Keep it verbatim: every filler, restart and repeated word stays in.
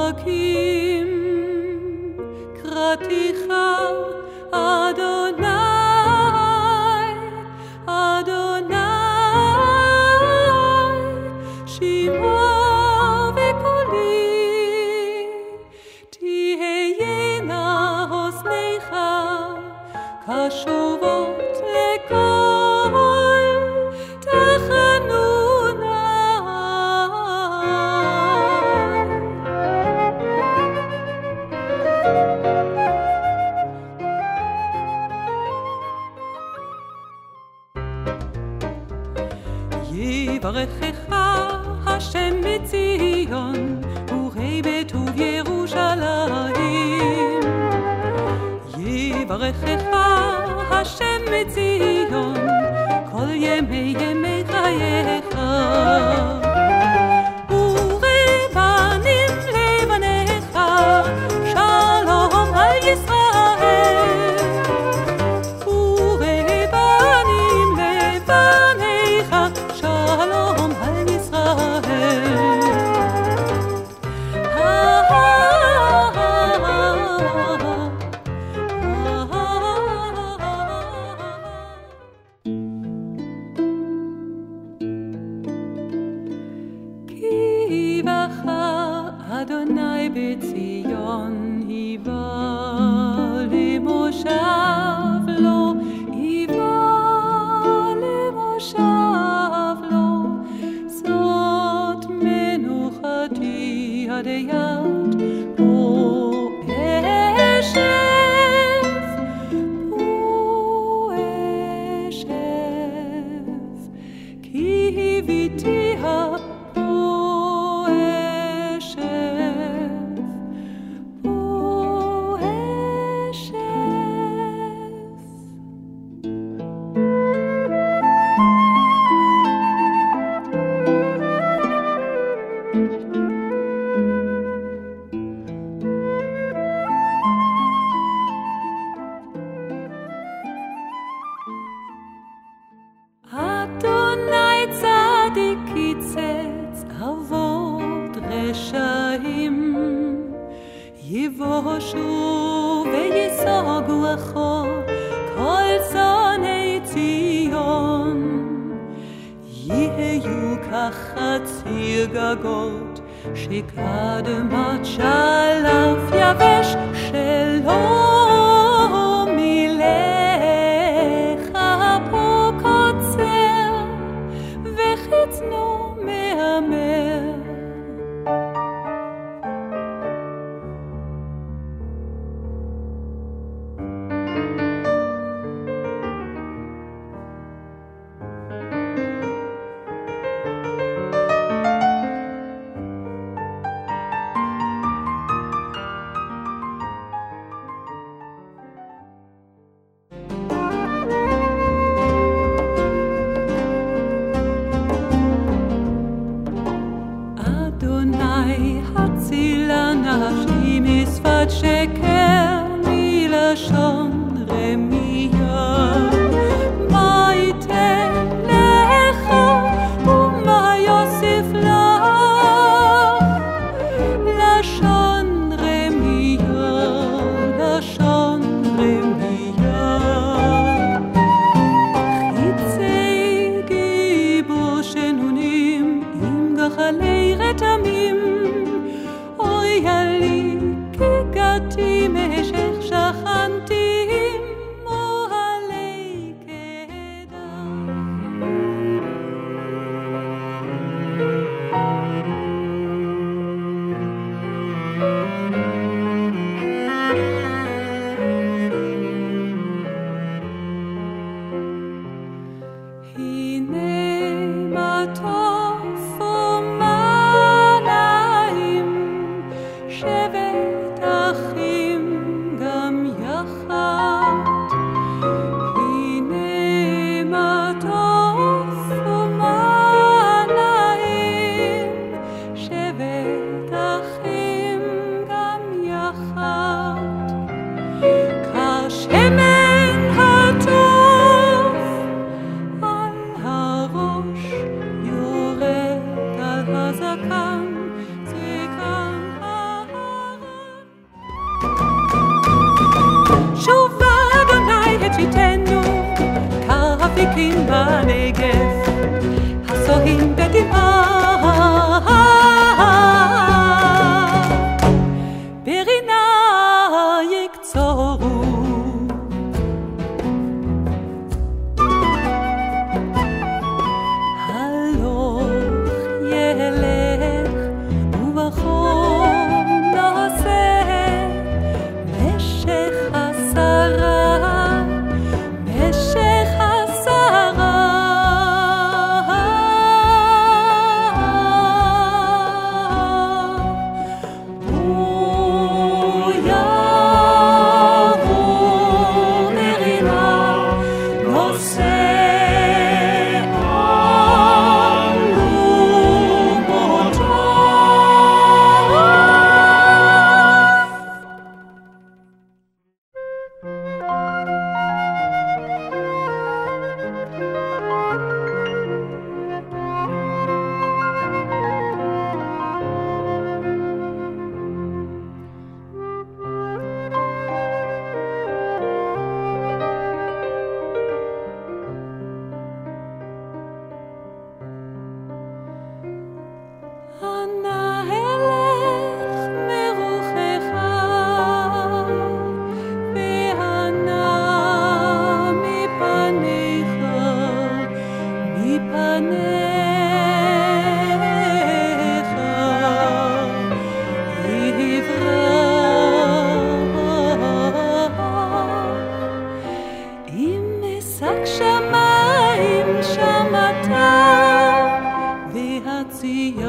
פרקים, קראתיך אדוני, אדוני, שמעו בקולי, תהיינה אוזניך קשובות לקול תחנוני. יברכך השם מציון וראה בטוב ירושלים. יברכך השם מציון כל ימי ימי חייך. וראה בנים לבניך שלום על ישראל. וראה בנים לבניך שלום על ישראל. כי בכה אדוני בציון, היווה למושב לו, היווה למושב לו. זאת מנוחתי עד יד פה אשב, פה אשב, כי הביתיה פה אשב, פה אשב. אדוני צדיק קיצץ אבות רשעים, יבושו ויסוגו אחור כל שונאי ציון. יהיו כחציר גגות שקדמת שלף יבש, שלא מילך פה קוצר וחצנו מהמר. אדוני הצילה נפשי משפת שקר, מלשון רמיה. מה ייתן לך ומה יוסיף לך? לשון רמיה, לשון רמיה. חיצי גיבור שנונים עם גחלי רתמים, אוי לי כי גדתי משך שכנתי מוהלי קדם. הנה מה טוב ומה נעים, שבת אחים גם יחד. הנה מה טוב ומה נעים, שבת אחים גם יחד. כשמן הטוב על הראש יורד על הזקן, זקן עשייה